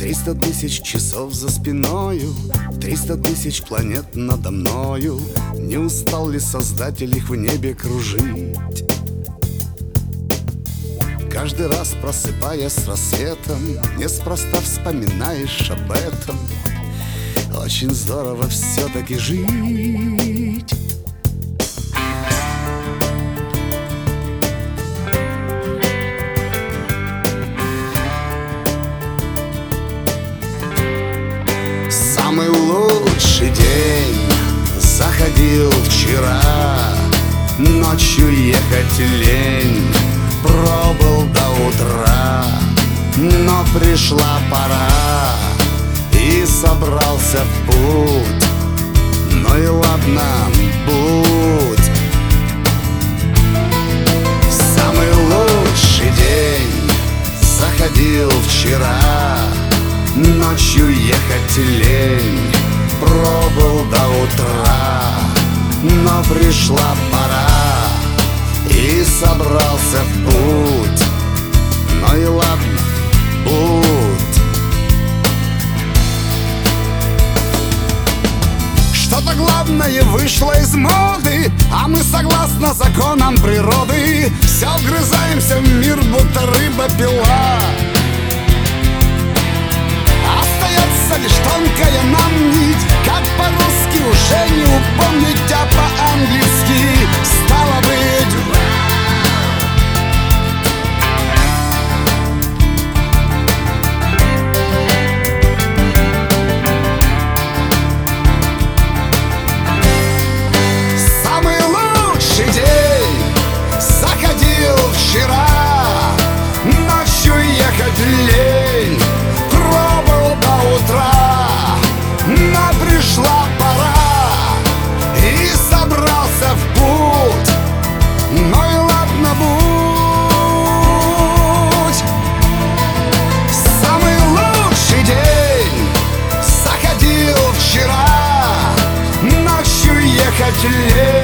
300 тысяч часов за спиною, 300 тысяч планет надо мною. Не устал ли Создатель их в небе кружить? Каждый раз, просыпаясь с рассветом, неспроста вспоминаешь об этом. Очень здорово все-таки жить. Самый лучший день заходил вчера. Ночью ехать лень, пробыл до утра. Но пришла пора, и собрался в путь. Ну и ладно, будь. Самый лучший день заходил вчера. Ночью ехать лень, пробыл до утра. Но пришла пора, и собрался в путь. Ну и ладно, будь. Что-то главное вышло из моды, а мы согласно законам природы все вгрызаемся в мир, будто рыба-пила. Остается лишь тонкая нам нить, как по-русски уже не упомнить, а по-английски стало быть. Самый лучший день заходил вчера. Ночью ехать лень, пробыл до утра. Но пришла пора, и собрался в путь. Ну и ладно, будь. Самый лучший день заходил вчера. Ночью ехать лень,